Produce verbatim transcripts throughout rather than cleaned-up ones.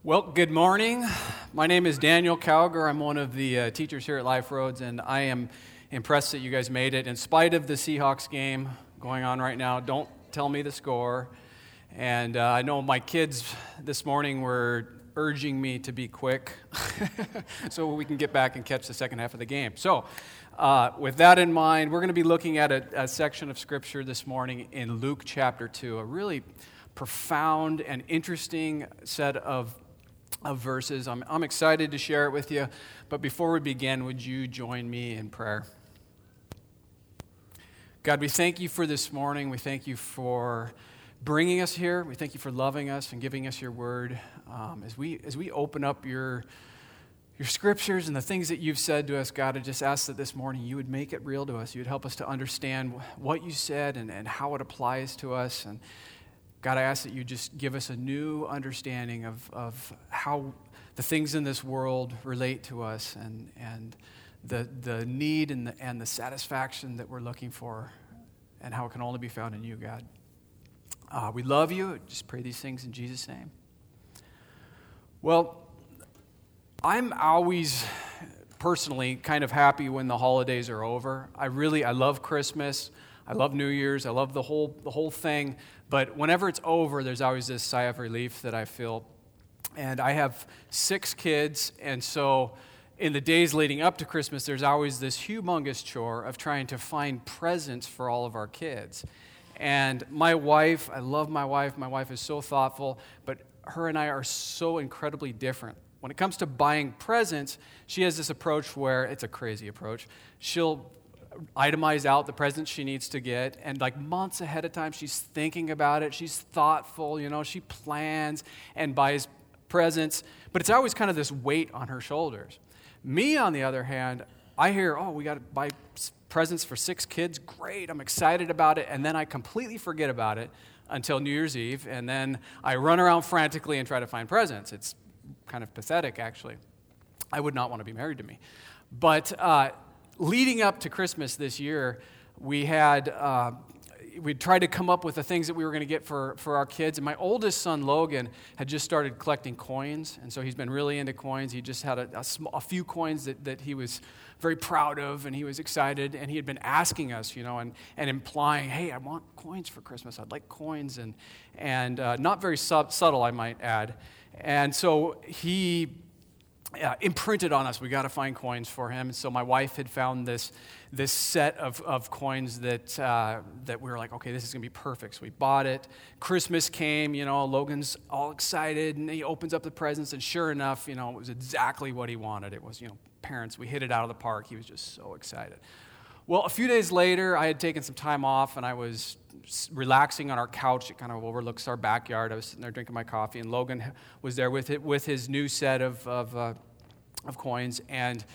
Well, good morning. My name is Daniel Cowger. I'm one of the uh, teachers here at Life Roads, and I am impressed that you guys made it. In spite of the Seahawks game going on right now, don't tell me the score. And uh, I know my kids this morning were urging me to be quick so we can get back and catch the second half of the game. So uh, with that in mind, we're going to be looking at a, a section of Scripture this morning in Luke chapter two, a really profound and interesting set of of verses. I'm, I'm excited to share it with you, but before we begin, would you join me in prayer? God, we thank you for this morning. We thank you for bringing us here. We thank you for loving us and giving us your word. Um, as we as we open up your your scriptures and the things that you've said to us, God, I just ask that this morning you would make it real to us. You would help us to understand what you said and, and how it applies to us. And God, I ask that you just give us a new understanding of, of how the things in this world relate to us and, and the the need and the, and the satisfaction that we're looking for and how it can only be found in you, God. Uh, we love you. Just pray these things in Jesus' name. Well, I'm always personally kind of happy when the holidays are over. I really, I love Christmas. I love New Year's. I love the whole the whole thing. But whenever it's over, there's always this sigh of relief that I feel. And I have six kids, and so in the days leading up to Christmas, there's always this humongous chore of trying to find presents for all of our kids. And my wife, I love my wife. My wife is so thoughtful, but her and I are so incredibly different. When it comes to buying presents, she has this approach where, it's a crazy approach, she'll itemize out the presents she needs to get, and like months ahead of time, she's thinking about it. She's thoughtful, you know, she plans and buys presents, but it's always kind of this weight on her shoulders. Me, on the other hand, I hear, oh, we got to buy presents for six kids. Great, I'm excited about it, and then I completely forget about it until New Year's Eve, and then I run around frantically and try to find presents. It's kind of pathetic, actually. I would not want to be married to me. But uh, leading up to Christmas this year, we had uh, we tried to come up with the things that we were going to get for, for our kids. And my oldest son, Logan, had just started collecting coins, and so he's been really into coins. He just had a, a, sm- a few coins that, that he was very proud of, and he was excited, and he had been asking us, you know, and, and implying, hey, I want coins for Christmas. I'd like coins, and, and uh, not very sub- subtle, I might add. And so he Uh, imprinted on us, we got to find coins for him. And so my wife had found this this set of, of coins that uh, that we were like, okay, this is going to be perfect. So we bought it. Christmas came, you know, Logan's all excited, and he opens up the presents, and sure enough, you know, it was exactly what he wanted. It was, you know, parents, we hit it out of the park. He was just so excited. Well, a few days later, I had taken some time off, and I was relaxing on our couch. It kind of overlooks our backyard. I was sitting there drinking my coffee, and Logan was there with it, with his new set of of, uh, of coins, and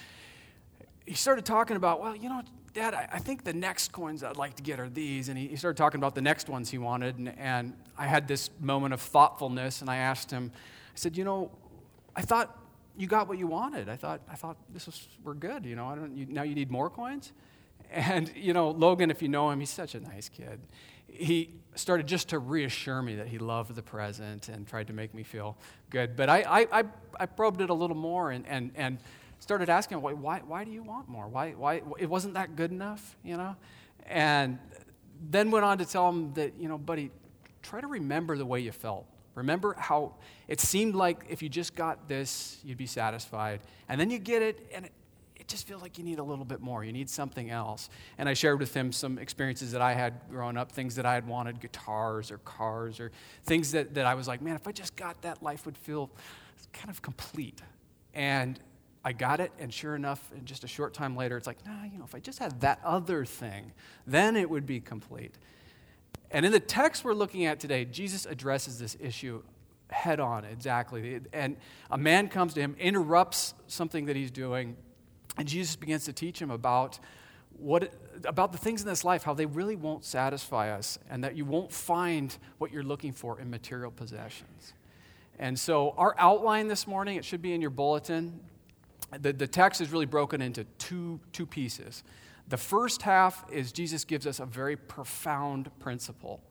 he started talking about, well, you know, Dad, I, I think the next coins I'd like to get are these, and he, he started talking about the next ones he wanted, and, and I had this moment of thoughtfulness, and I asked him, I said, you know, I thought you got what you wanted. I thought I thought this was we're good. You know, I don't. You, now you need more coins. And, you know, Logan, if you know him, he's such a nice kid. He started just to reassure me that he loved the present and tried to make me feel good. But I I, I, I probed it a little more and, and, and started asking him, why, why do you want more? Why, why, it wasn't that good enough, you know? And then went on to tell him that, you know, buddy, try to remember the way you felt. Remember how it seemed like if you just got this, you'd be satisfied. And then you get it, and it, it just feels like you need a little bit more. You need something else. And I shared with him some experiences that I had growing up, things that I had wanted, guitars or cars or things that, that I was like, man, if I just got that, life would feel kind of complete. And I got it, and sure enough, in just a short time later, it's like, nah, you know, if I just had that other thing, then it would be complete. And in the text we're looking at today, Jesus addresses this issue head on, exactly. And a man comes to him, interrupts something that he's doing, and Jesus begins to teach him about what about the things in this life, how they really won't satisfy us, and that you won't find what you're looking for in material possessions. And so our outline this morning, it should be in your bulletin. The, the text is really broken into two, two pieces. The first half is Jesus gives us a very profound principle.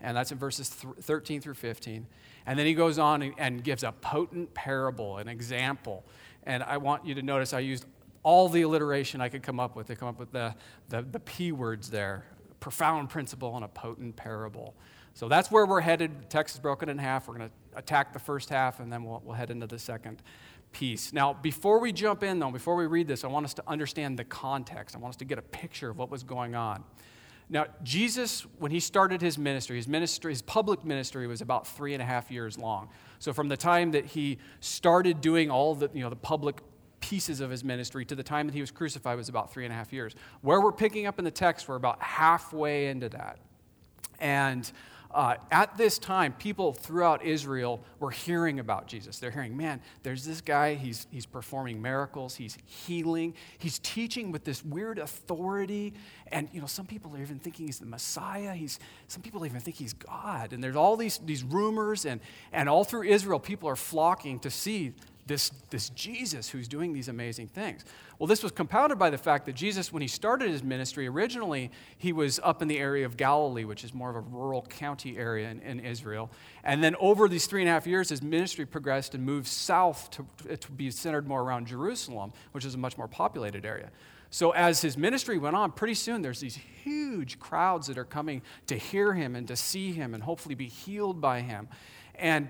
and that's in verses thirteen through fifteen. And then he goes on and, and gives a potent parable, an example. And I want you to notice I used all the alliteration I could come up with to come up with the, the, the P words there, profound principle and a potent parable. So that's where we're headed. The text is broken in half. We're going to attack the first half, and then we'll, we'll head into the second piece. Now, before we jump in, though, before we read this, I want us to understand the context. I want us to get a picture of what was going on. Now, Jesus, when he started his ministry, his ministry, his public ministry was about three and a half years long. So from the time that he started doing all the, you know, the public pieces of his ministry to the time that he was crucified was about three and a half years. Where we're picking up in the text, we're about halfway into that. And Uh, at this time, people throughout Israel were hearing about Jesus. They're hearing, man, there's this guy, he's, he's performing miracles, he's healing, he's teaching with this weird authority, and you know, some people are even thinking he's the Messiah, he's, some people even think he's God, and there's all these, these rumors, and, and all through Israel, people are flocking to see this, this Jesus who's doing these amazing things. Well, this was compounded by the fact that Jesus, when he started his ministry, originally he was up in the area of Galilee, which is more of a rural county area in, in Israel. And then over these three and a half years, his ministry progressed and moved south to, to be centered more around Jerusalem, which is a much more populated area. So as his ministry went on, pretty soon there's these huge crowds that are coming to hear him and to see him and hopefully be healed by him. And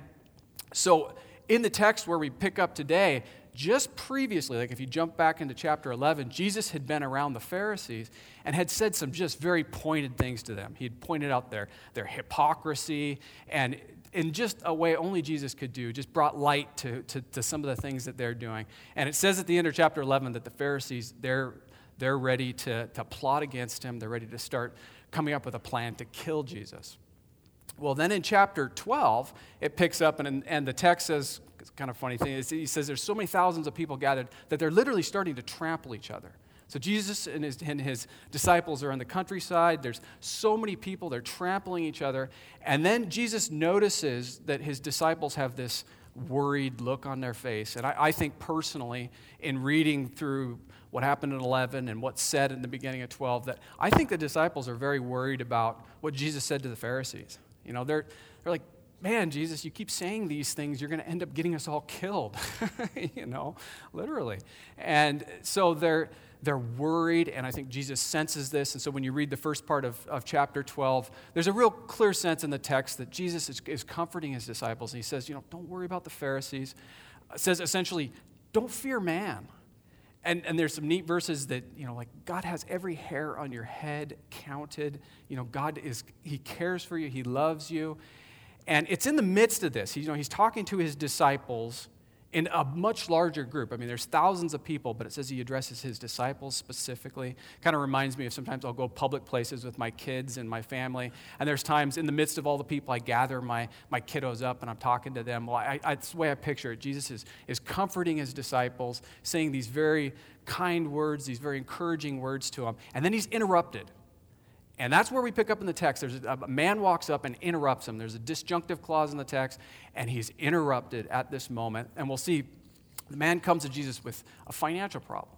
so in the text where we pick up today, just previously, like if you jump back into chapter eleven, Jesus had been around the Pharisees and had said some just very pointed things to them. He had pointed out their, their hypocrisy, and in just a way only Jesus could do, just brought light to, to, to some of the things that they're doing. And it says at the end of chapter eleven that the Pharisees, they're, they're ready to, to plot against him. They're ready to start coming up with a plan to kill Jesus. Well, then in chapter twelve, it picks up, and, and the text says, it's kind of funny thing, he says there's so many thousands of people gathered that they're literally starting to trample each other. So Jesus and his, and his disciples are in the countryside. There's so many people, they're trampling each other. And then Jesus notices that his disciples have this worried look on their face. And I, I think personally, in reading through what happened in eleven and what's said in the beginning of twelve, that I think the disciples are very worried about what Jesus said to the Pharisees. You know, they're they're like, man, Jesus, you keep saying these things, you're going to end up getting us all killed, you know, literally. And so they're they're worried, and I think Jesus senses this. And so when you read the first part of, of chapter twelve, there's a real clear sense in the text that Jesus is, is comforting his disciples. And he says, you know, don't worry about the Pharisees. It says essentially, don't fear man. And, and there's some neat verses that, you know, like God has every hair on your head counted. You know, God is, he cares for you. He loves you. And it's in the midst of this. He, you know, he's talking to his disciples in a much larger group. I mean, there's thousands of people, but it says he addresses his disciples specifically. Kind of reminds me of sometimes I'll go public places with my kids and my family, and there's times in the midst of all the people, I gather my, my kiddos up and I'm talking to them. Well, I, I, that's the way I picture it. Jesus is, is comforting his disciples, saying these very kind words, these very encouraging words to them, and then he's interrupted. And that's where we pick up in the text. There's a, a man walks up and interrupts him. There's a disjunctive clause in the text, and he's interrupted at this moment. And we'll see the man comes to Jesus with a financial problem.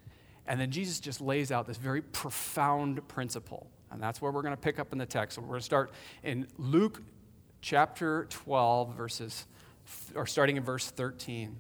And then Jesus just lays out this very profound principle. And that's where we're going to pick up in the text. So we're going to start in Luke chapter twelve, verses, or starting in verse thirteen.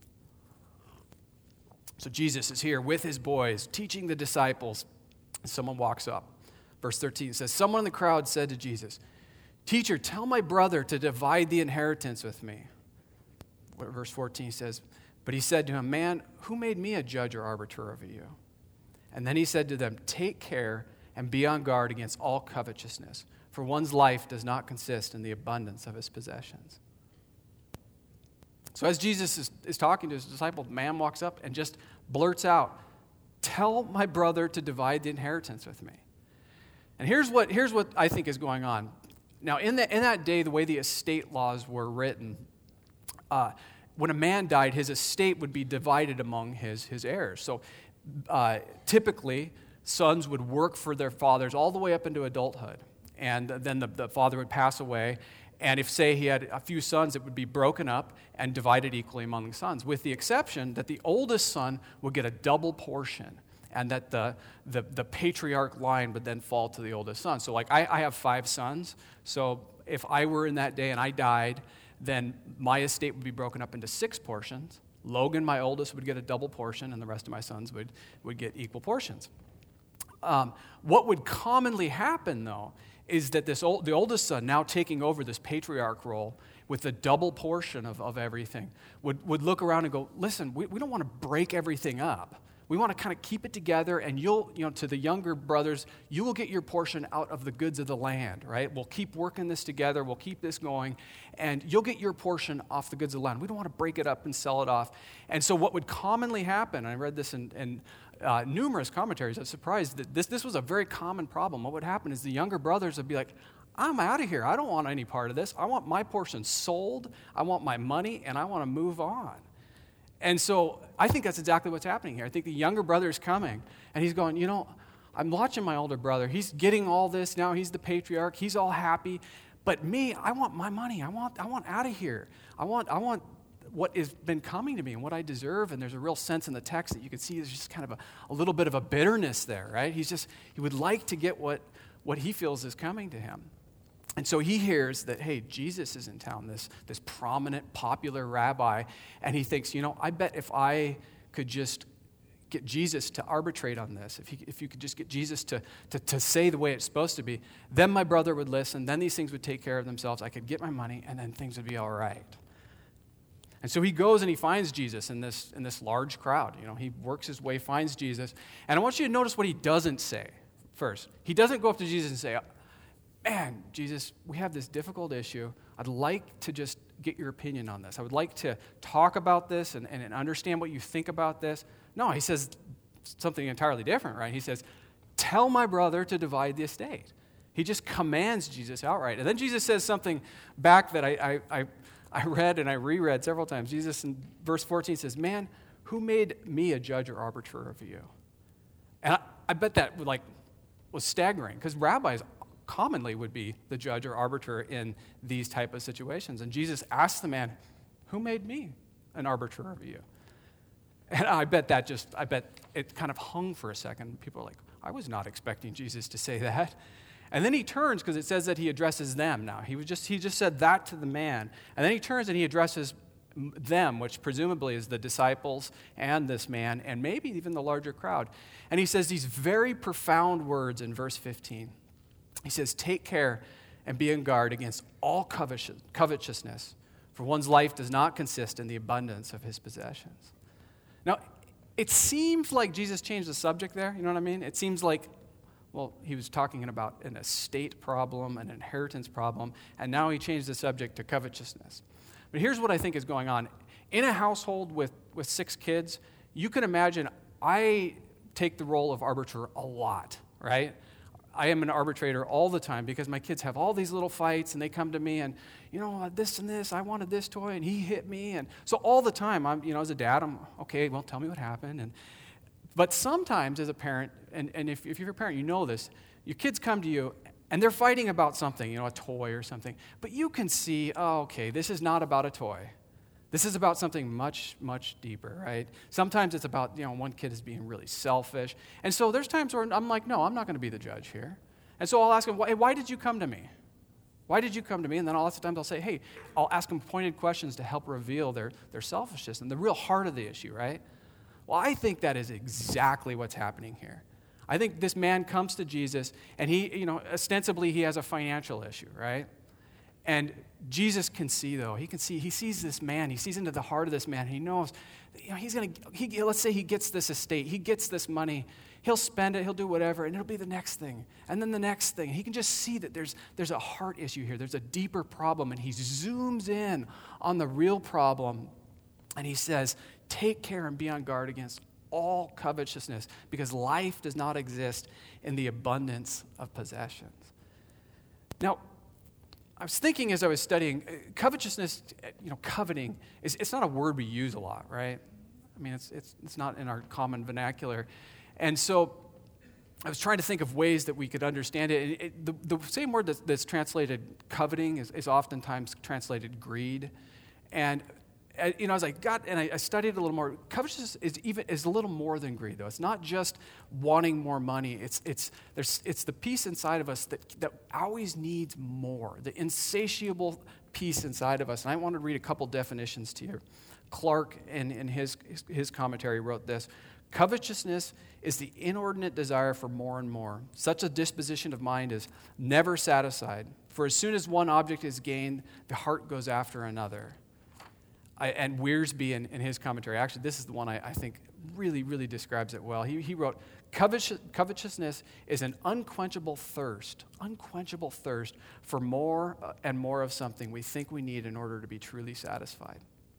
So Jesus is here with his boys, teaching the disciples. And someone walks up. Verse thirteen says, someone in the crowd said to Jesus, "Teacher, tell my brother to divide the inheritance with me." Verse fourteen says, but he said to him, "Man, who made me a judge or arbiter over you?" And then he said to them, "Take care and be on guard against all covetousness, for one's life does not consist in the abundance of his possessions." So as Jesus is, is talking to his disciple, the man walks up and just blurts out, "Tell my brother to divide the inheritance with me." And here's what, here's what I think is going on. Now, in, the, in that day, the way the estate laws were written, uh, when a man died, his estate would be divided among his, his heirs. So uh, typically, sons would work for their fathers all the way up into adulthood. And then the, the father would pass away. And if, say, he had a few sons, it would be broken up and divided equally among the sons, with the exception that the oldest son would get a double portion, and that the, the, the patriarch line would then fall to the oldest son. So like I, I have five sons, so if I were in that day and I died, then my estate would be broken up into six portions. Logan, my oldest, would get a double portion, and the rest of my sons would, would get equal portions. Um, what would commonly happen, though, is that this old, the oldest son, now taking over this patriarch role with the double portion of, of everything, would, would look around and go, listen, we, we don't want to break everything up. We want to kind of keep it together, and you'll, you know, to the younger brothers, you will get your portion out of the goods of the land, right? We'll keep working this together. We'll keep this going, and you'll get your portion off the goods of the land. We don't want to break it up and sell it off. And so what would commonly happen, I read this in, in uh, numerous commentaries, I was surprised that this, this was a very common problem. What would happen is the younger brothers would be like, I'm out of here. I don't want any part of this. I want my portion sold. I want my money, and I want to move on. And so I think that's exactly what's happening here. I think the younger brother is coming, and he's going, you know, I'm watching my older brother. He's getting all this now. He's the patriarch. He's all happy. But me, I want my money. I want I want out of here. I want I want what has been coming to me and what I deserve. And there's a real sense in the text that you can see there's just kind of a, a little bit of a bitterness there, right? He's just, he would like to get what, what he feels is coming to him. And so he hears that, hey, Jesus is in town, this, this prominent, popular rabbi, and he thinks, you know, I bet if I could just get Jesus to arbitrate on this, if, he, if you could just get Jesus to, to, to say the way it's supposed to be, then my brother would listen, then these things would take care of themselves, I could get my money, and then things would be all right. And so he goes and he finds Jesus in this, in this large crowd. You know, he works his way, finds Jesus, and I want you to notice what he doesn't say first. He doesn't go up to Jesus and say, man, Jesus, we have this difficult issue. I'd like to just get your opinion on this. I would like to talk about this and, and understand what you think about this. No, he says something entirely different, right? He says, tell my brother to divide the estate. He just commands Jesus outright. And then Jesus says something back that I, I, I, I read and I reread several times. Jesus in verse fourteen says, man, who made me a judge or arbiter of you? And I, I bet that like was staggering because rabbis commonly would be the judge or arbiter in these type of situations. And Jesus asked the man, who made me an arbiter of you? And I bet that just, I bet it kind of hung for a second. People are like, I was not expecting Jesus to say that. And then he turns, because it says that he addresses them now. He was just, he just said that to the man. And then he turns and he addresses them, which presumably is the disciples and this man, and maybe even the larger crowd. And he says these very profound words in verse fifteen. He says, take care and be on guard against all covetousness, for one's life does not consist in the abundance of his possessions. Now, it seems like Jesus changed the subject there, you know what I mean? It seems like, well, he was talking about an estate problem, an inheritance problem, and now he changed the subject to covetousness. But here's what I think is going on. In a household with, with six kids, you can imagine I take the role of arbiter a lot, right? I am an arbitrator all the time because my kids have all these little fights and they come to me and, you know, this and this, I wanted this toy and he hit me. And so all the time, I'm, you know, as a dad, I'm, okay, well, tell me what happened. And But sometimes as a parent, and, and if, if you're a parent, you know this, your kids come to you and they're fighting about something, you know, a toy or something. But you can see, oh, okay, this is not about a toy. This is about something much, much deeper, right? Sometimes it's about, you know, one kid is being really selfish. And so there's times where I'm like, no, I'm not going to be the judge here. And so I'll ask them, why, why did you come to me? Why did you come to me? And then lots of times I'll say, hey, I'll ask them pointed questions to help reveal their, their selfishness and the real heart of the issue, right? Well, I think that is exactly what's happening here. I think this man comes to Jesus, and he, you know, ostensibly he has a financial issue, right? And Jesus can see, though. He can see, he sees this man. He sees into the heart of this man. He knows, you know, he's going to, he, let's say he gets this estate. He gets this money. He'll spend it. He'll do whatever, and it'll be the next thing. And then the next thing. He can just see that there's, there's a heart issue here. There's a deeper problem, and he zooms in on the real problem, and he says, take care and be on guard against all covetousness, because life does not exist in the abundance of possessions. Now, I was thinking as I was studying, covetousness, you know, coveting, is it's not a word we use a lot, right? I mean, it's it's it's not in our common vernacular. And so I was trying to think of ways that we could understand it. it, it the, the same word that's, that's translated coveting is, is oftentimes translated greed. And I, you know, as I got, and I, I studied a little more, covetousness is even, is a little more than greed, though. It's not just wanting more money. It's, it's, there's, it's the piece inside of us that, that always needs more, the insatiable piece inside of us. And I wanted to read a couple definitions to you. Clark, in, in his, his commentary, wrote this: covetousness is the inordinate desire for more and more. Such a disposition of mind is never satisfied, for as soon as one object is gained, the heart goes after another. I, and Wiersbe, in, in his commentary, actually, this is the one I, I think really, really describes it well. He, he wrote, Covetous, covetousness is an unquenchable thirst, unquenchable thirst for more and more of something we think we need in order to be truly satisfied.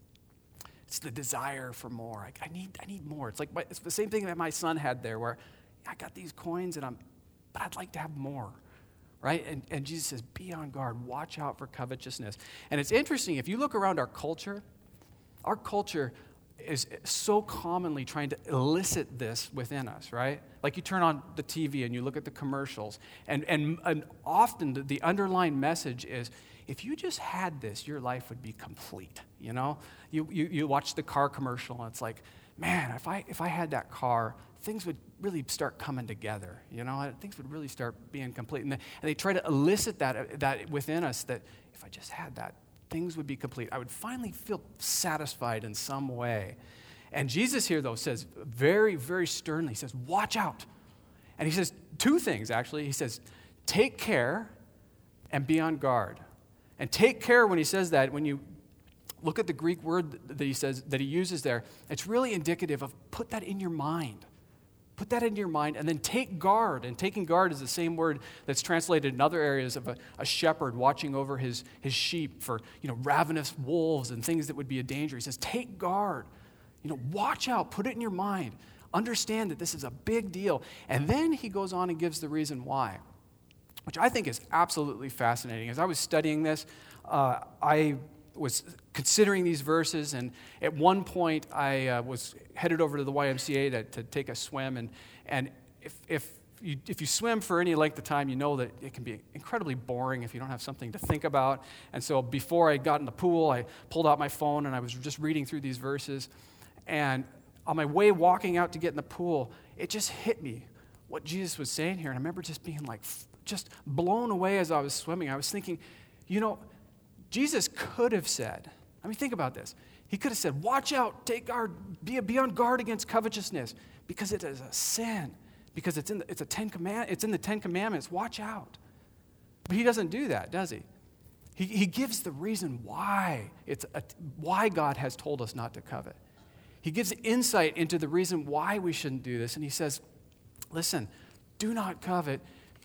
It's the desire for more. I, I need, I need more. It's like my, it's the same thing that my son had there, where I got these coins, and I'm, but I'd like to have more. Right? And, and Jesus says, be on guard. Watch out for covetousness. And it's interesting, if you look around our culture, our culture is so commonly trying to elicit this within us, right? Like you turn on the T V and you look at the commercials, and, and, and often the, the underlying message is, if you just had this, your life would be complete, you know? You, you, you watch the car commercial, and it's like, man, if I, if I had that car, things would really start coming together, you know? Things would really start being complete. And they, and they try to elicit that, that within us, that if I just had that, things would be complete. I would finally feel satisfied in some way. And Jesus here, though, says very, very sternly, he says, watch out. And he says two things, actually. He says, take care and be on guard. And take care, when he says that, when you look at the Greek word that he says, that he uses there, it's really indicative of put that in your mind. Put that into your mind, and then take guard. And taking guard is the same word that's translated in other areas of a, a shepherd watching over his, his sheep for, you know, ravenous wolves and things that would be a danger. He says, take guard. You know, watch out. Put it in your mind. Understand that this is a big deal. And then he goes on and gives the reason why, which I think is absolutely fascinating. As I was studying this, uh, I was considering these verses, and at one point I uh, was headed over to the Y M C A to, to take a swim, and and if if you if you swim for any length of time, you know that it can be incredibly boring if you don't have something to think about. And so before I got in the pool, I pulled out my phone and I was just reading through these verses, and on my way walking out to get in the pool, it just hit me what Jesus was saying here, and I remember just being like just blown away as I was swimming. I was thinking, you know, Jesus could have said, I mean, think about this. He could have said, watch out, take guard, be, be on guard against covetousness, because it is a sin, because it's in the, it's a ten command, it's in the Ten Commandments. Watch out. But he doesn't do that, does he? He, he gives the reason why it's a, why God has told us not to covet. He gives insight into the reason why we shouldn't do this, and he says, listen, do not covet,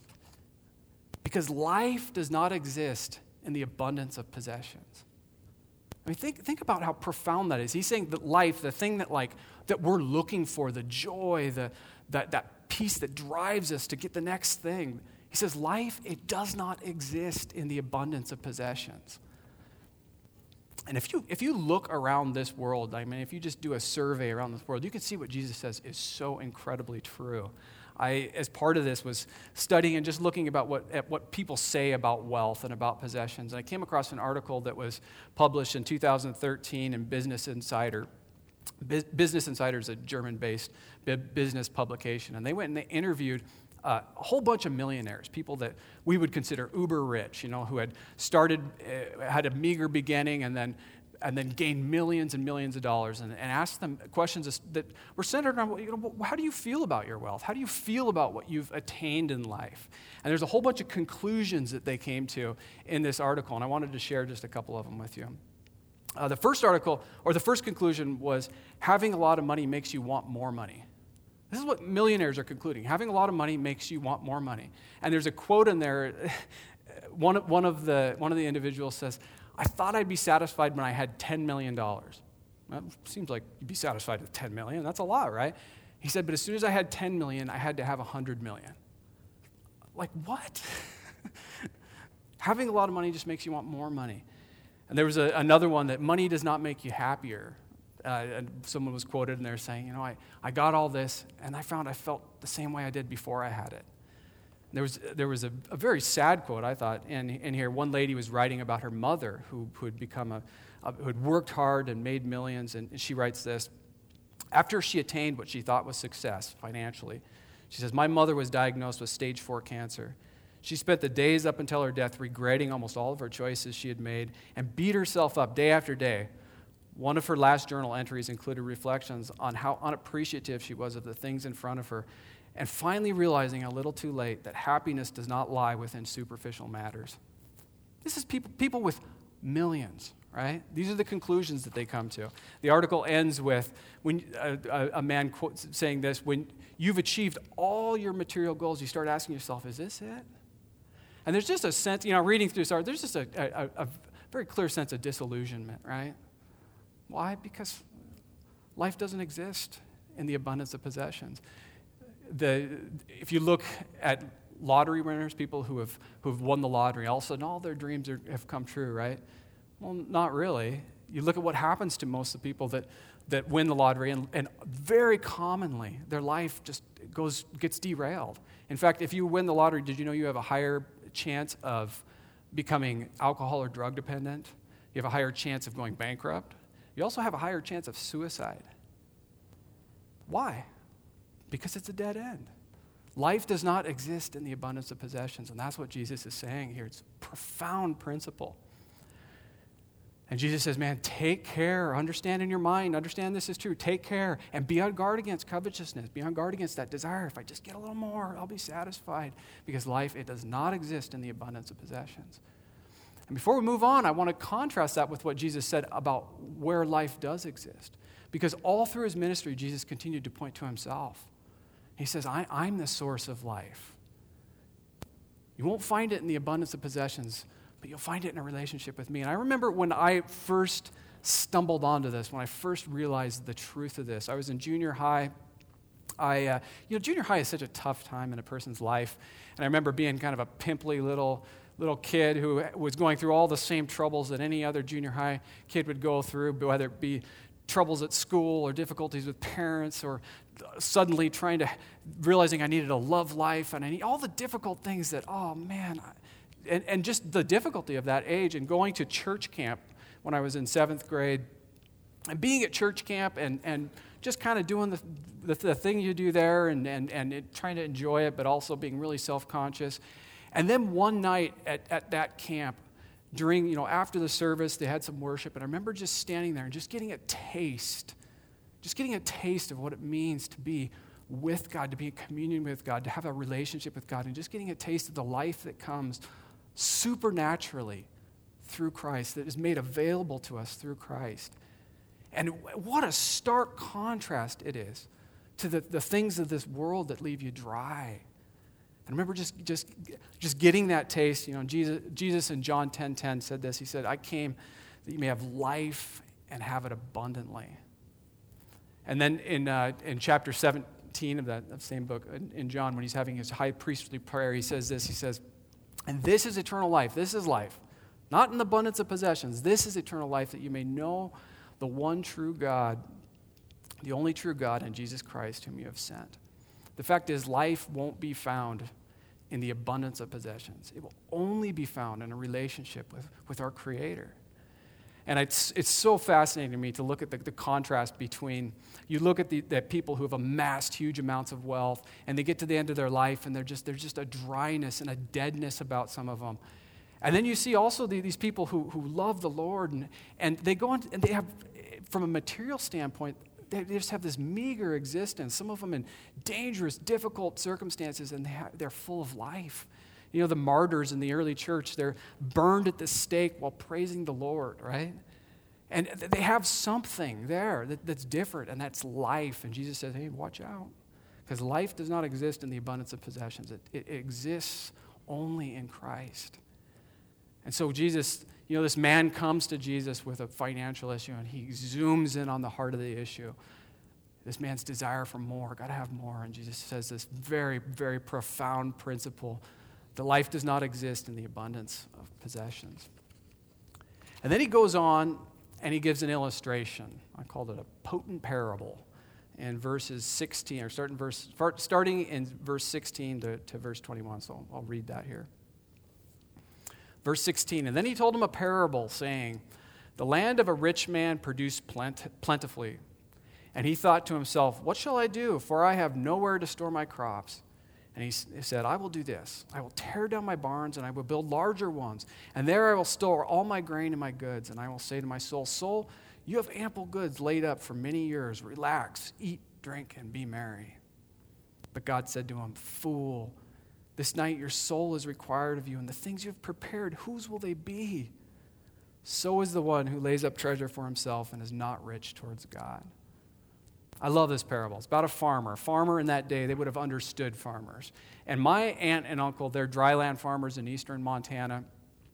because life does not exist in the abundance of possessions. I mean, think think about how profound that is. He's saying that life, the thing that like that we're looking for, the joy, the that that peace that drives us to get the next thing. He says, life, it does not exist in the abundance of possessions. And if you if you look around this world, I mean, if you just do a survey around this world, you can see what Jesus says is so incredibly true. I, as part of this, was studying and just looking about what at what people say about wealth and about possessions. And I came across an article that was published in two thousand thirteen in Business Insider. Bu- Business Insider is a German-based bu- business publication. And they went and they interviewed uh, a whole bunch of millionaires, people that we would consider uber rich, you know, who had started, uh, had a meager beginning and then and then gained millions and millions of dollars, and, and asked them questions that were centered on, you know, how do you feel about your wealth? How do you feel about what you've attained in life? And there's a whole bunch of conclusions that they came to in this article, and I wanted to share just a couple of them with you. Uh, the first article, or the first conclusion was, having a lot of money makes you want more money. This is what millionaires are concluding. Having a lot of money makes you want more money. And there's a quote in there, one, one, of the, one of the individuals says, I thought I'd be satisfied when I had ten million dollars. Well, seems like you'd be satisfied with ten million dollars. That's a lot, right? He said, but as soon as I had ten million dollars, I had to have one hundred million dollars. Like, what? Having a lot of money just makes you want more money. And there was a, another one that money does not make you happier. Uh, and someone was quoted in there saying, you know, I, I got all this, and I found I felt the same way I did before I had it. There was, there was a, a very sad quote, I thought, in, in here. One lady was writing about her mother who, who had become a, a, who had worked hard and made millions, and she writes this. After she attained what she thought was success financially, she says, "My mother was diagnosed with stage four cancer. She spent the days up until her death regretting almost all of her choices she had made and beat herself up day after day. One of her last journal entries included reflections on how unappreciative she was of the things in front of her, and finally realizing a little too late that happiness does not lie within superficial matters." This is people, people with millions, right? These are the conclusions that they come to. The article ends with when a, a, a man quotes, saying this, when you've achieved all your material goals, you start asking yourself, is this it? And there's just a sense, you know, reading through this article, there's just a, a, a very clear sense of disillusionment, right? Why? Because life doesn't exist in the abundance of possessions. The, if you look at lottery winners, people who have who've won the lottery, all of a sudden all their dreams are, have come true, right? Well, not really. You look at what happens to most of the people that, that win the lottery, and, and very commonly their life just goes gets derailed. In fact, if you win the lottery, did you know you have a higher chance of becoming alcohol or drug dependent? You have a higher chance of going bankrupt. You also have a higher chance of suicide. Why? Because it's a dead end. Life does not exist in the abundance of possessions, and that's what Jesus is saying here. It's a profound principle. And Jesus says, man, take care, understand in your mind, understand this is true, take care, and be on guard against covetousness, be on guard against that desire. If I just get a little more, I'll be satisfied. Because life, it does not exist in the abundance of possessions. And before we move on, I want to contrast that with what Jesus said about where life does exist. Because all through his ministry, Jesus continued to point to himself. He says, I, I'm the source of life. You won't find it in the abundance of possessions, but you'll find it in a relationship with me. And I remember when I first stumbled onto this, when I first realized the truth of this. I was in junior high. I, uh, you know, junior high is such a tough time in a person's life. And I remember being kind of a pimply little little kid who was going through all the same troubles that any other junior high kid would go through, whether it be troubles at school or difficulties with parents or suddenly trying to, realizing I needed a love life and I need all the difficult things that, oh man, and, and just the difficulty of that age and going to church camp when I was in seventh grade and being at church camp and, and just kind of doing the, the, the thing you do there and, and, and it, trying to enjoy it, but also being really self-conscious. And then one night at, at that camp, during, you know, after the service, they had some worship, and I remember just standing there and just getting a taste, just getting a taste of what it means to be with God, to be in communion with God, to have a relationship with God, and just getting a taste of the life that comes supernaturally through Christ, that is made available to us through Christ. And what a stark contrast it is to the, the things of this world that leave you dry. I remember just, just, just getting that taste. You know, Jesus, Jesus in John ten ten said this. He said, I came that you may have life and have it abundantly. And then in, uh, in chapter seventeen of that, that same book, in, in John, when he's having his high priestly prayer, he says this. He says, and this is eternal life. This is life. Not in the abundance of possessions. This is eternal life, that you may know the one true God, the only true God, and Jesus Christ, whom you have sent. The fact is, life won't be found in the abundance of possessions. It will only be found in a relationship with, with our Creator. And it's it's so fascinating to me to look at the, the contrast between, you look at the, the people who have amassed huge amounts of wealth, and they get to the end of their life, and they're just, there's just a dryness and a deadness about some of them. And then you see also the, these people who, who love the Lord, and, and they go on, and they have, from a material standpoint, they just have this meager existence, some of them in dangerous, difficult circumstances, and they have, they're full of life. You know, the martyrs in the early church, they're burned at the stake while praising the Lord, right? And they have something there that, that's different, and that's life. And Jesus says, hey, watch out, because life does not exist in the abundance of possessions. It, it exists only in Christ. And so Jesus, you know, this man comes to Jesus with a financial issue, and he zooms in on the heart of the issue. This man's desire for more, got to have more. And Jesus says this very, very profound principle, that life does not exist in the abundance of possessions. And then he goes on, and he gives an illustration. I called it a potent parable in verses sixteen, or starting verse starting in verse sixteen to, to verse twenty-one. So I'll read that here. Verse sixteen, and then he told him a parable, saying, the land of a rich man produced plent- plentifully. And he thought to himself, what shall I do? For I have nowhere to store my crops. And he, he said, I will do this. I will tear down my barns, and I will build larger ones. And there I will store all my grain and my goods. And I will say to my soul, soul, you have ample goods laid up for many years. Relax, eat, drink, and be merry. But God said to him, fool, this night your soul is required of you, and the things you have prepared, whose will they be? So is the one who lays up treasure for himself and is not rich towards God. I love this parable. It's about a farmer. A farmer in that day, they would have understood farmers. And my aunt and uncle, they're dryland farmers in eastern Montana.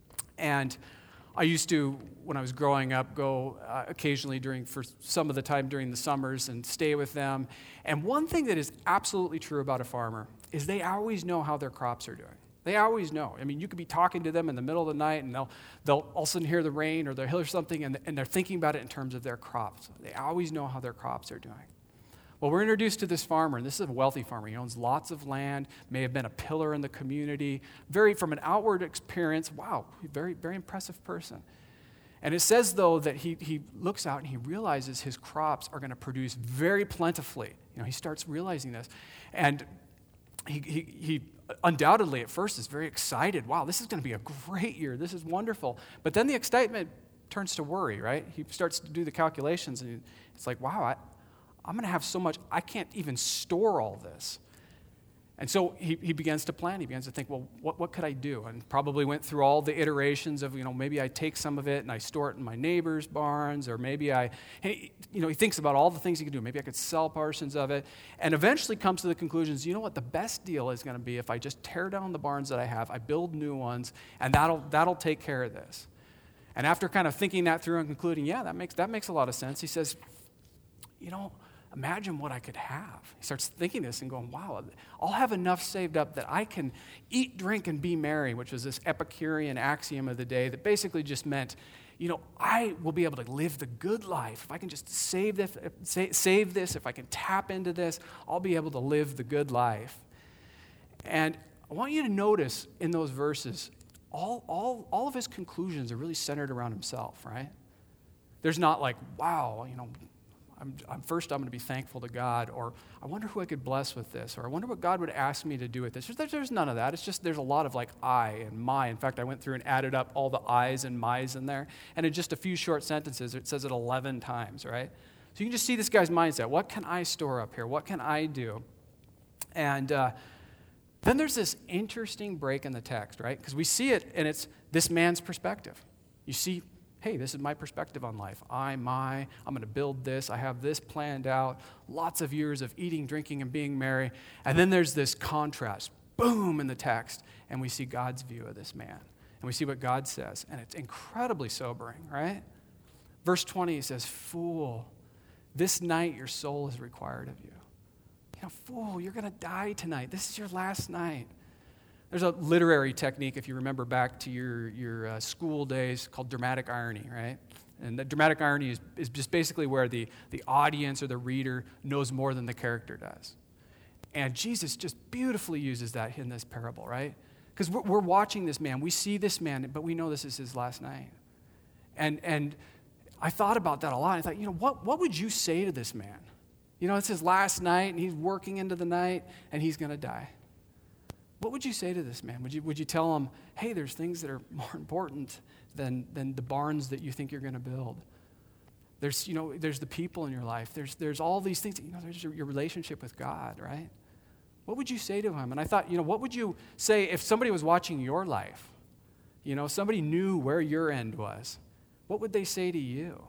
And I used to, when I was growing up, go uh, occasionally during, for some of the time during the summers and stay with them. And one thing that is absolutely true about a farmer is they always know how their crops are doing. They always know. I mean, you could be talking to them in the middle of the night, and they'll they'll all of a sudden hear the rain or they'll hear something, and, and they're thinking about it in terms of their crops. They always know how their crops are doing. Well, we're introduced to this farmer, and this is a wealthy farmer. He owns lots of land, may have been a pillar in the community. Very, from an outward experience, wow, very, very impressive person. And it says, though, that he he looks out and he realizes his crops are going to produce very plentifully. You know, he starts realizing this. And he he he undoubtedly at first is very excited. Wow, this is going to be a great year. This is wonderful. But then the excitement turns to worry, right? He starts to do the calculations, and it's like, wow, I, I'm going to have so much, I can't even store all this. And so he, he begins to plan. He begins to think, well, what, what could I do? And probably went through all the iterations of, you know, maybe I take some of it and I store it in my neighbor's barns, or maybe I, he, you know, he thinks about all the things he could do. Maybe I could sell portions of it, and eventually comes to the conclusions, you know what, the best deal is going to be if I just tear down the barns that I have, I build new ones, and that'll that'll take care of this. And after kind of thinking that through and concluding, yeah, that makes that makes a lot of sense, he says, you know, imagine what I could have. He starts thinking this and going, wow, I'll have enough saved up that I can eat, drink, and be merry, which was this Epicurean axiom of the day that basically just meant, you know, I will be able to live the good life. If I can just save this, save this, if I can tap into this, I'll be able to live the good life. And I want you to notice in those verses, all, all, all of his conclusions are really centered around himself, right? There's not like, wow, you know, I'm, I'm first I'm going to be thankful to God, or I wonder who I could bless with this, or I wonder what God would ask me to do with this. There's, there's none of that. It's just there's a lot of like I and my. In fact, I went through and added up all the I's and my's in there, and in just a few short sentences, it says it eleven times, right? So you can just see this guy's mindset. What can I store up here? What can I do? And uh, then there's this interesting break in the text, right? Because we see it, and it's this man's perspective. You see, hey, this is my perspective on life. I, my, I'm going to build this. I have this planned out. Lots of years of eating, drinking, and being merry. And then there's this contrast, boom, in the text, and we see God's view of this man. And we see what God says, and it's incredibly sobering, right? Verse twenty says, fool, this night your soul is required of you. You know, fool, you're going to die tonight. This is your last night. There's a literary technique, if you remember back to your, your uh, school days, called dramatic irony, right? And the dramatic irony is, is just basically where the, the audience or the reader knows more than the character does. And Jesus just beautifully uses that in this parable, right? Because we're, we're watching this man. We see this man, but we know this is his last night. And and I thought about that a lot. I thought, you know, what, what would you say to this man? You know, it's his last night, and he's working into the night, and he's going to die. What would you say to this man? Would you would you tell him, hey, there's things that are more important than than the barns that you think you're going to build? There's, you know, there's the people in your life. There's there's all these things. You know, there's your, your relationship with God, right? What would you say to him? And I thought, you know, what would you say if somebody was watching your life? You know, somebody knew where your end was. What would they say to you?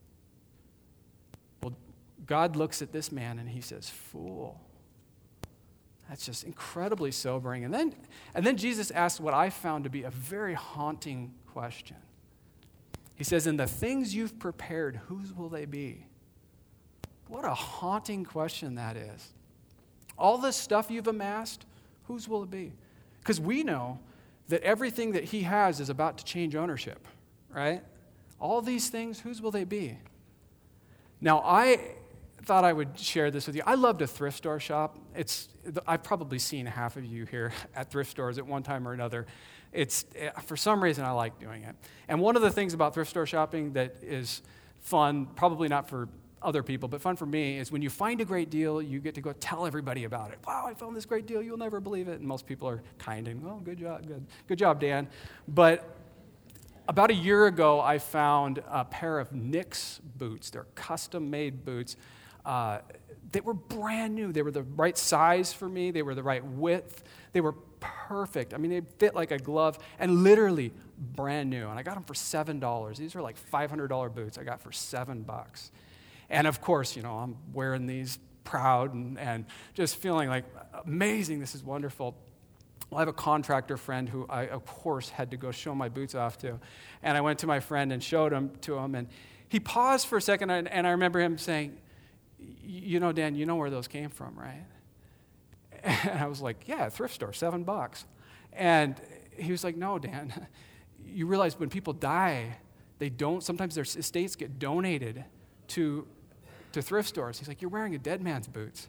Well, God looks at this man and he says, fool. That's just incredibly sobering. And then, and then Jesus asks what I found to be a very haunting question. He says, and the things you've prepared, whose will they be? What a haunting question that is. All this stuff you've amassed, whose will it be? Because we know that everything that he has is about to change ownership, right? All these things, whose will they be? Now, I thought I would share this with you. I love to thrift store shop. It's I've probably seen half of you here at thrift stores at one time or another. It's for some reason I like doing it. And one of the things about thrift store shopping that is fun, probably not for other people, but fun for me, is when you find a great deal, you get to go tell everybody about it. Wow, I found this great deal. You'll never believe it. And most people are kind and, oh, good job, good, good job, Dan. But about a year ago, I found a pair of Knicks boots. They're custom-made boots. Uh, they were brand new. They were the right size for me. They were the right width. They were perfect. I mean, they fit like a glove, and literally brand new. And I got them for seven dollars. These are like five hundred dollars boots I got for seven bucks. And of course, you know, I'm wearing these proud and, and just feeling like, amazing, this is wonderful. Well, I have a contractor friend who I, of course, had to go show my boots off to. And I went to my friend and showed them to him. And he paused for a second, and, and I remember him saying, you know, Dan, you know where those came from, right? And I was like, yeah, thrift store, seven bucks. And he was like, no, Dan, you realize when people die, they don't, sometimes their estates get donated to to thrift stores. He's like, you're wearing a dead man's boots.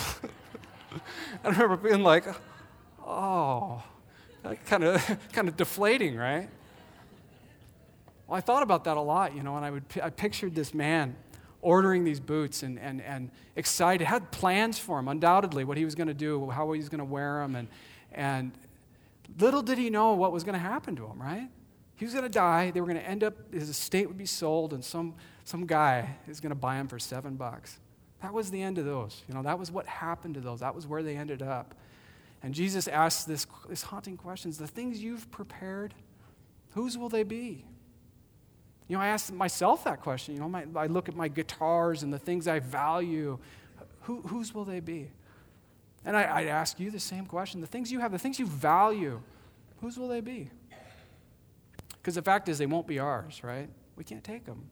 I remember being like, oh, kind of kind of deflating, right? Well, I thought about that a lot, you know, and I would I pictured this man ordering these boots and and and excited, had plans for him, undoubtedly, what he was going to do, how he was going to wear them, and and little did he know what was going to happen to him, right? He was going to die. They were going to end up, his estate would be sold, and some some guy is going to buy him for seven bucks. That was the end of those. You know, that was what happened to those. That was where they ended up. And Jesus asks this, this haunting questions. The things you've prepared, whose will they be? You know, I ask myself that question. You know, my, I look at my guitars and the things I value. Who, whose will they be? And I, I ask you the same question. The things you have, the things you value, whose will they be? Because the fact is, they won't be ours, right? We can't take them.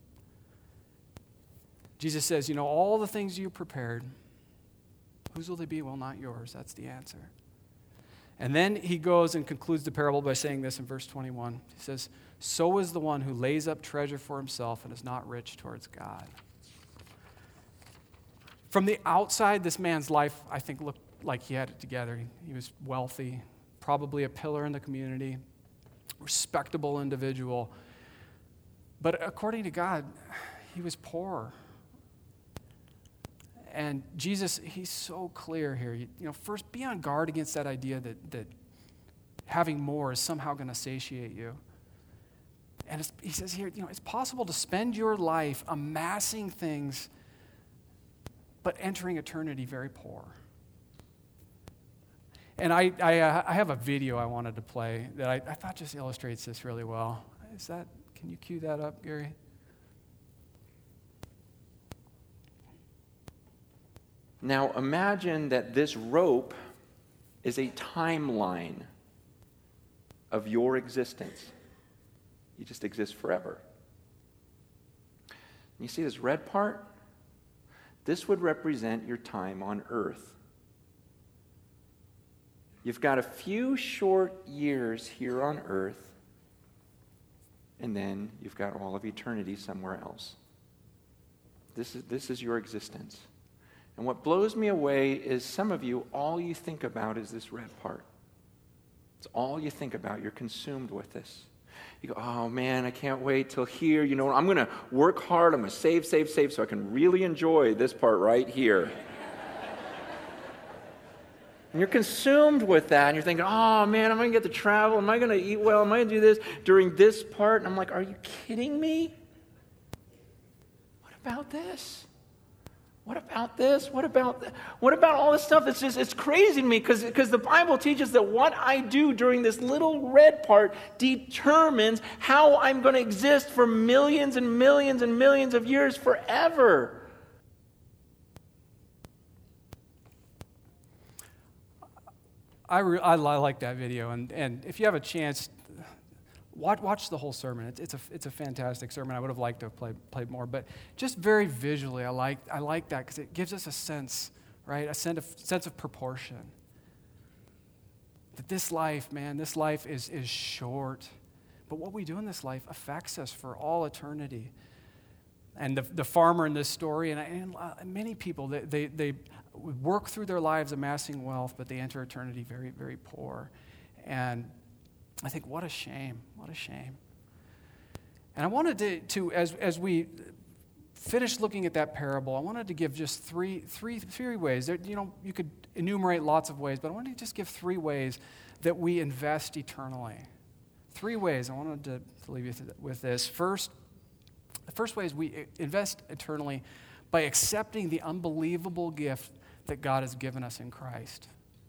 Jesus says, you know, all the things you prepared, whose will they be? Well, not yours. That's the answer. And then he goes and concludes the parable by saying this in verse twenty-one. He says, so is the one who lays up treasure for himself and is not rich towards God. From the outside, this man's life, I think, looked like he had it together. He was wealthy, probably a pillar in the community, respectable individual. But according to God, he was poor. And Jesus, he's so clear here. You, you know, first, be on guard against that idea that, that having more is somehow going to satiate you. And it's, he says here, you know, it's possible to spend your life amassing things, but entering eternity very poor. And I, I, uh, I have a video I wanted to play that I, I thought just illustrates this really well. Is that, can you cue that up, Gary? Now imagine that this rope is a timeline of your existence. You just exist forever. You see this red part? This would represent your time on earth. You've got a few short years here on earth, and then you've got all of eternity somewhere else. This is, this is your existence. And what blows me away is some of you, all you think about is this red part. It's all you think about. You're consumed with this. You go, oh man, I can't wait till here. You know, I'm going to work hard. I'm going to save, save, save so I can really enjoy this part right here. And you're consumed with that. And you're thinking, oh man, am I going to get to travel? Am I going to eat well? Am I going to do this during this part? And I'm like, are you kidding me? What about this? What about this? What about th- what about all this stuff? It's just, it's crazy to me because because the Bible teaches that what I do during this little red part determines how I'm going to exist for millions and millions and millions of years forever. I, re- I like that video, and, and if you have a chance, watch, watch the whole sermon. It's, it's, a, it's a fantastic sermon. I would have liked to have played, played more, but just very visually, I like, I like that because it gives us a sense, right, a sense of, sense of proportion. That this life, man, this life is, is short, but what we do in this life affects us for all eternity. And the, the farmer in this story, and, and uh, many people, they, they, they work through their lives amassing wealth, but they enter eternity very, very poor. And I think, what a shame, what a shame. And I wanted to, to as, as we finish looking at that parable, I wanted to give just three, three, three ways. There, you know, you could enumerate lots of ways, but I wanted to just give three ways that we invest eternally. Three ways I wanted to, to leave you with this. First, the first way is we invest eternally by accepting the unbelievable gift that God has given us in Christ.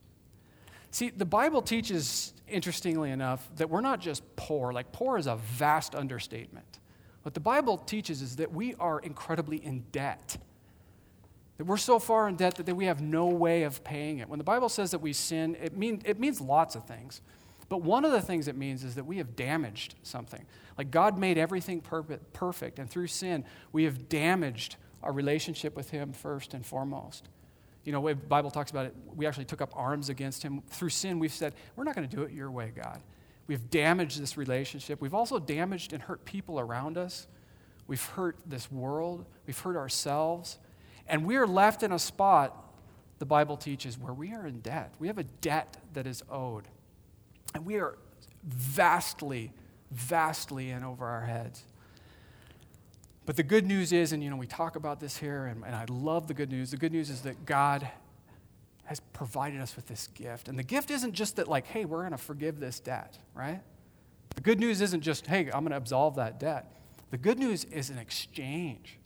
See, the Bible teaches, interestingly enough, that we're not just poor. Like, poor is a vast understatement. What the Bible teaches is that we are incredibly in debt. That we're so far in debt that we have no way of paying it. When the Bible says that we sin, it, mean, it means lots of things. But one of the things it means is that we have damaged something. Like, God made everything perfect, and through sin, we have damaged our relationship with Him first and foremost. You know, the Bible talks about it, we actually took up arms against Him. Through sin, we've said, we're not going to do it your way, God. We've damaged this relationship. We've also damaged and hurt people around us. We've hurt this world. We've hurt ourselves. And we are left in a spot, the Bible teaches, where we are in debt. We have a debt that is owed. And we are vastly, vastly in over our heads. But the good news is, and you know, we talk about this here, and, and I love the good news. The good news is that God has provided us with this gift. And the gift isn't just that, like, hey, we're going to forgive this debt, right? The good news isn't just, hey, I'm going to absolve that debt. The good news is an exchange.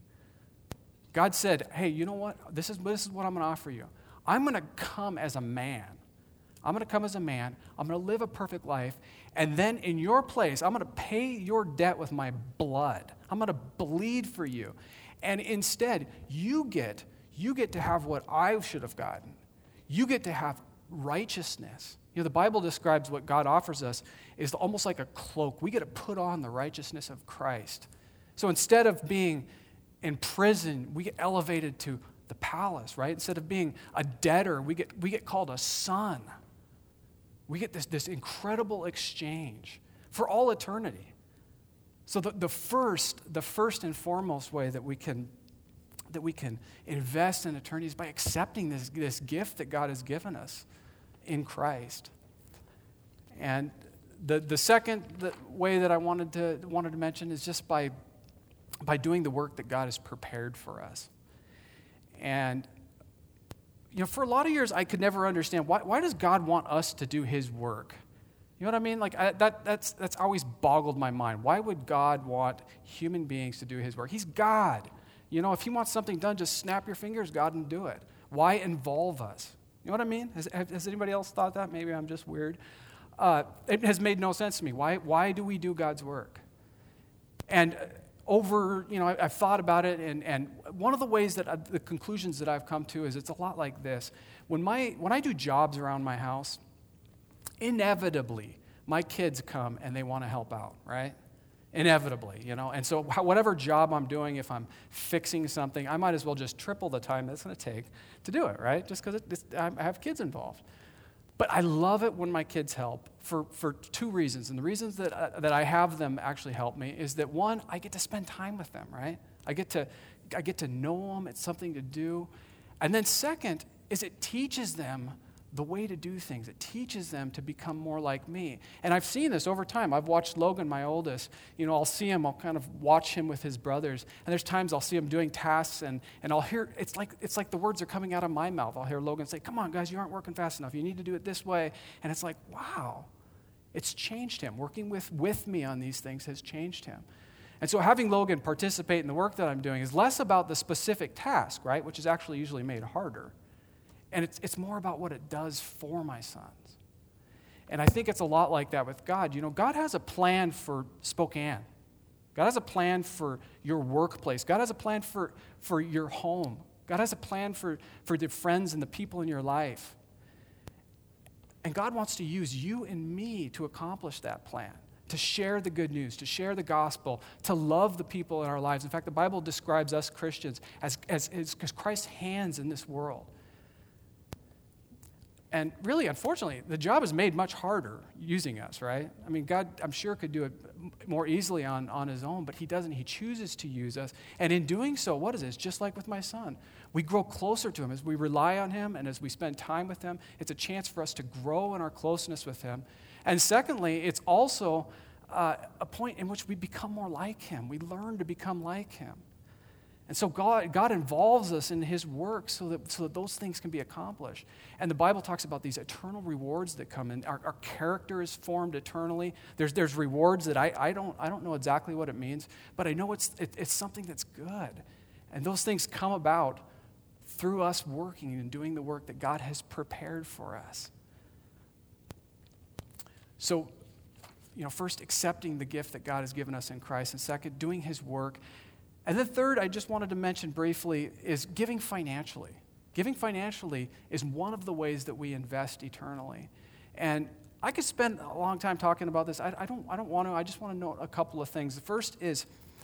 God said, hey, you know what? This is, this is what I'm going to offer you. I'm going to come as a man. I'm going to come as a man. I'm going to live a perfect life. And then in your place, I'm going to pay your debt with my blood. I'm going to bleed for you. And instead, you get, you get to have what I should have gotten. You get to have righteousness. You know, the Bible describes what God offers us is almost like a cloak. We get to put on the righteousness of Christ. So instead of being in prison, we get elevated to the palace, right? Instead of being a debtor, we get, we get called a son. We get this, this incredible exchange for all eternity. So the, the first, the first and foremost way that we can that we can invest in eternity is by accepting this, this gift that God has given us in Christ. And the the second the way that I wanted to wanted to mention is just by by doing the work that God has prepared for us. And you know, for a lot of years, I could never understand why, why does God want us to do His work? You know what I mean? Like I, that, that's that's always boggled my mind. Why would God want human beings to do His work? He's God. You know, if He wants something done, just snap your fingers, God, and do it. Why involve us? You know what I mean? Has, has anybody else thought that? Maybe I'm just weird. Uh, it has made no sense to me. Why why do we do God's work? And over, you know, I, I've thought about it, and, and one of the ways that I, the conclusions that I've come to is it's a lot like this. When my when I do jobs around my house, inevitably, my kids come and they want to help out, right? Inevitably, you know. And so whatever job I'm doing, if I'm fixing something, I might as well just triple the time that's going to take to do it, right? Just because I have kids involved. But I love it when my kids help for, for two reasons. And the reasons that, uh, that I have them actually help me is that, one, I get to spend time with them, right? I get to I get to know them. It's something to do. And then second is it teaches them the way to do things. It teaches them to become more like me. And I've seen this over time. I've watched Logan, my oldest. You know, I'll see him, I'll kind of watch him with his brothers. And there's times I'll see him doing tasks and, and I'll hear, it's like it's like the words are coming out of my mouth. I'll hear Logan say, come on, guys, you aren't working fast enough. You need to do it this way. And it's like, wow, it's changed him. Working with, with me on these things has changed him. And so having Logan participate in the work that I'm doing is less about the specific task, right, which is actually usually made harder. And it's it's more about what it does for my sons. And I think it's a lot like that with God. You know, God has a plan for Spokane. God has a plan for your workplace. God has a plan for, for your home. God has a plan for, for the friends and the people in your life. And God wants to use you and me to accomplish that plan, to share the good news, to share the gospel, to love the people in our lives. In fact, the Bible describes us Christians as, as, as Christ's hands in this world. And really, unfortunately, the job is made much harder using us, right? I mean, God, I'm sure, could do it more easily on, on his own, but he doesn't. He chooses to use us. And in doing so, what is it? It's just like with my son. We grow closer to him as we rely on him and as we spend time with him. It's a chance for us to grow in our closeness with him. And secondly, it's also uh, a point in which we become more like him. We learn to become like him. And so God, God involves us in his work so that, so that those things can be accomplished. And the Bible talks about these eternal rewards that come in. Our, our character is formed eternally. There's, there's rewards that I, I, don't, I don't know exactly what it means, but I know it's, it, it's something that's good. And those things come about through us working and doing the work that God has prepared for us. So, you know, first, accepting the gift that God has given us in Christ, and second, doing his work. And then third, I just wanted to mention briefly, is giving financially. Giving financially is one of the ways that we invest eternally. And I could spend a long time talking about this. I, I don't I don't want to. I just want to note a couple of things. The first is,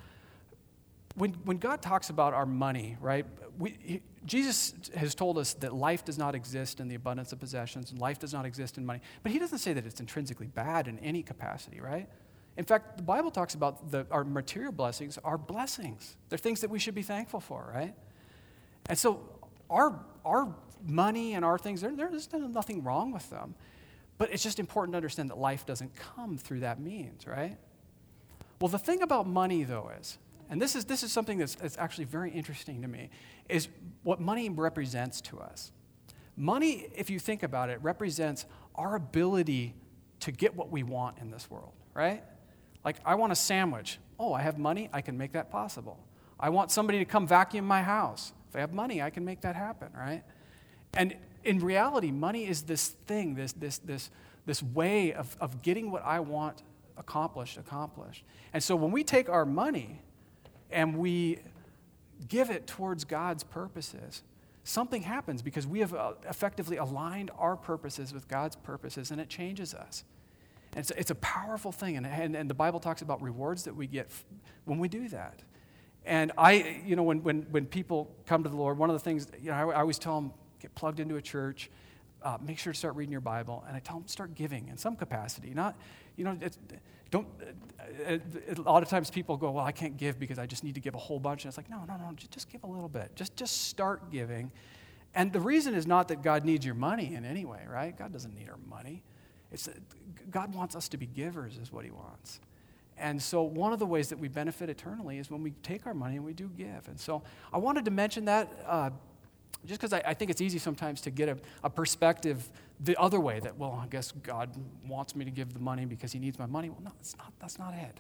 when, when God talks about our money, right, we, he, Jesus has told us that life does not exist in the abundance of possessions, and life does not exist in money. But he doesn't say that it's intrinsically bad in any capacity, right? In fact, the Bible talks about the, our material blessings are blessings. They're things that we should be thankful for, right? And so our, our money and our things, there, there's nothing wrong with them. But it's just important to understand that life doesn't come through that means, right? Well, the thing about money, though, is, and this is, this is something that's, that's actually very interesting to me, is what money represents to us. Money, if you think about it, represents our ability to get what we want in this world, right? Like, I want a sandwich. Oh, I have money, I can make that possible. I want somebody to come vacuum my house. If I have money, I can make that happen, right? And in reality, money is this thing, this this this this way of, of getting what I want accomplished, accomplished. And so when we take our money and we give it towards God's purposes, something happens because we have uh, effectively aligned our purposes with God's purposes, and it changes us. And it's, it's a powerful thing, and, and, and the Bible talks about rewards that we get f- when we do that. And I, you know, when, when, when people come to the Lord, one of the things, you know, I, I always tell them, get plugged into a church, uh, make sure to start reading your Bible, and I tell them, start giving in some capacity. Not, you know, it's, don't, uh, a lot of times people go, well, I can't give because I just need to give a whole bunch. And it's like, no, no, no, just, just give a little bit. Just, just start giving. And the reason is not that God needs your money in any way, right? God doesn't need our money. It's that God wants us to be givers is what he wants. And so one of the ways that we benefit eternally is when we take our money and we do give. And so I wanted to mention that uh, just because I, I think it's easy sometimes to get a, a perspective the other way that, well, I guess God wants me to give the money because he needs my money. Well, no, it's not, that's not it.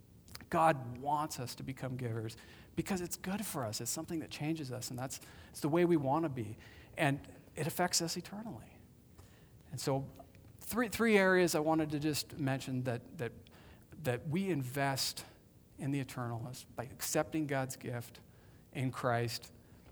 God wants us to become givers because it's good for us. It's something that changes us, and that's it's the way we want to be. And it affects us eternally. And so Three three areas I wanted to just mention that that that we invest in the eternal is by accepting God's gift in Christ,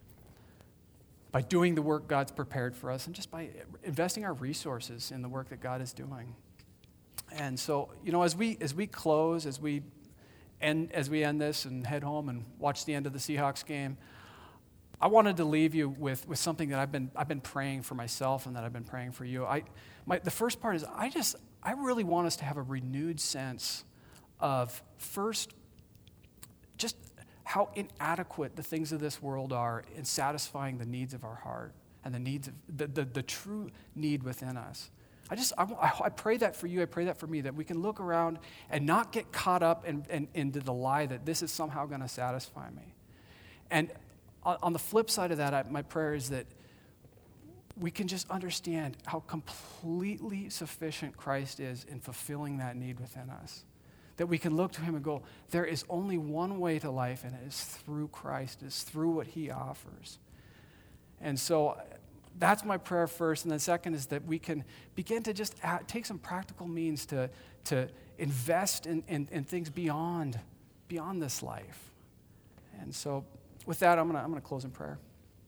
by doing the work God's prepared for us, and just by investing our resources in the work that God is doing. And so, you know, as we as we close, as we end as we end this and head home and watch the end of the Seahawks game, I wanted to leave you with, with something that I've been I've been praying for myself and that I've been praying for you. I my the first part is I just I really want us to have a renewed sense of first just how inadequate the things of this world are in satisfying the needs of our heart and the needs of the the, the true need within us. I just I, I pray that for you. I pray that for me, that we can look around and not get caught up in, in, into the lie that this is somehow going to satisfy me. And on the flip side of that, I, my prayer is that we can just understand how completely sufficient Christ is in fulfilling that need within us. That we can look to him and go, there is only one way to life, and it is through Christ. It is through what he offers. And so that's my prayer first. And then second is that we can begin to just add, take some practical means to, to invest in, in, in things beyond, beyond this life. And so with that, I'm going to I'm going to close in prayer.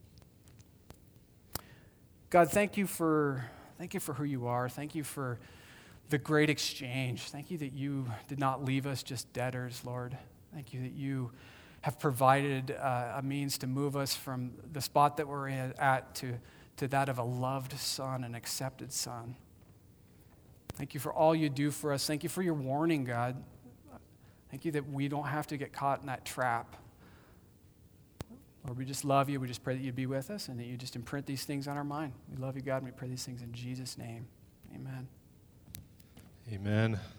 God, thank you for thank you for who you are. Thank you for the great exchange. Thank you that you did not leave us just debtors, Lord. Thank you that you have provided uh, a means to move us from the spot that we're in, at to to that of a loved son, an accepted son. Thank you for all you do for us. Thank you for your warning, God. Thank you that we don't have to get caught in that trap. Lord, we just love you. We just pray that you'd be with us and that you just imprint these things on our mind. We love you, God, and we pray these things in Jesus' name. Amen. Amen.